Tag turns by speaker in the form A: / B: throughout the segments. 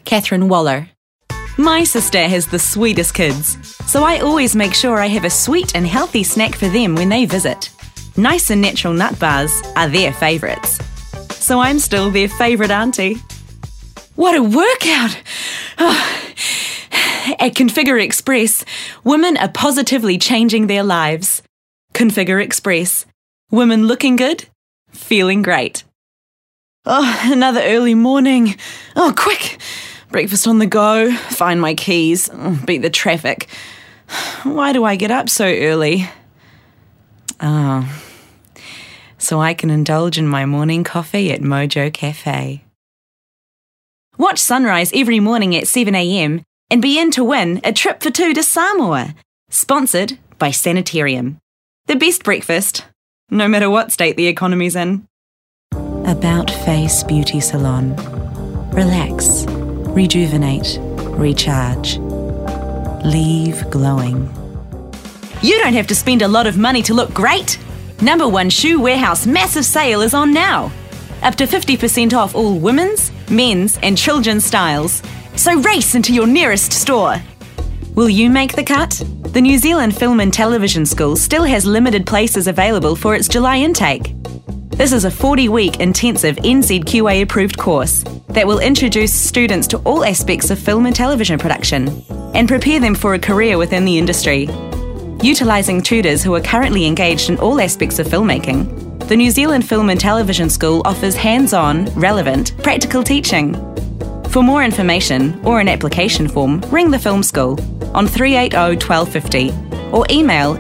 A: Catherine Waller. My sister has the sweetest kids, so I always make sure I have a sweet and healthy snack for them when they visit. Nice and natural nut bars are their favourites. So I'm still their favourite auntie. What a workout! At Configure Express, women are positively changing their lives. Configure Express. Women looking good, feeling great. Another early morning. Quick! Breakfast on the go, find my keys, beat the traffic. Why do I get up so early? So I can indulge in my morning coffee at Mojo Cafe. Watch sunrise every morning at 7 a.m. and be in to win a trip for two to Samoa. Sponsored by Sanitarium. The best breakfast, no matter what state the economy's in. About Face Beauty Salon. Relax, rejuvenate, recharge. Leave glowing. You don't have to spend a lot of money to look great. No. 1 Shoe Warehouse massive sale is on now. Up to 50% off all women's, men's and children's styles. So race into your nearest store. Will you make the cut? The New Zealand Film and Television School still has limited places available for its July intake. This is a 40-week intensive NZQA approved course that will introduce students to all aspects of film and television production and prepare them for a career within the industry. Utilising tutors who are currently engaged in all aspects of filmmaking, the New Zealand Film and Television School offers hands-on, relevant, practical teaching. For more information or an application form, ring the Film School on 380 1250 or email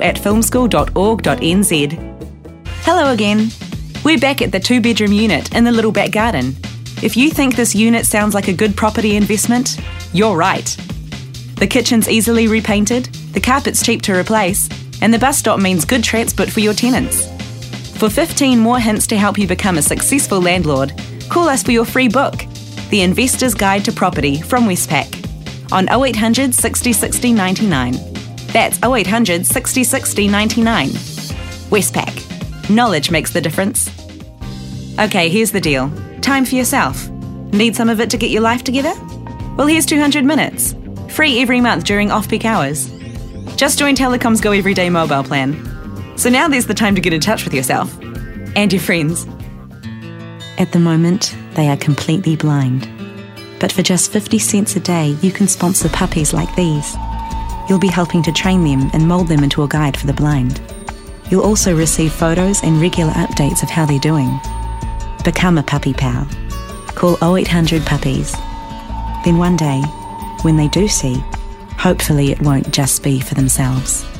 A: info@filmschool.org.nz. Hello again. We're back at the 2-bedroom unit in the little back garden. If you think this unit sounds like a good property investment, you're right. The kitchen's easily repainted, the carpet's cheap to replace, and the bus stop means good transport for your tenants. For 15 more hints to help you become a successful landlord, call us for your free book, The Investor's Guide to Property from Westpac, on 0800 60 60 99. That's 0800 60 60 99. Westpac. Knowledge makes the difference. Okay, here's the deal. Time for yourself. Need some of it to get your life together? Well, here's 200 minutes. Free every month during off-peak hours. Just join Telecom's Go Everyday mobile plan. So now there's the time to get in touch with yourself and your friends. At the moment, they are completely blind. But for just 50 cents a day, you can sponsor puppies like these. You'll be helping to train them and mould them into a guide for the blind. You'll also receive photos and regular updates of how they're doing. Become a puppy pal. Call 0800 Puppies. Then one day, when they do see, hopefully it won't just be for themselves.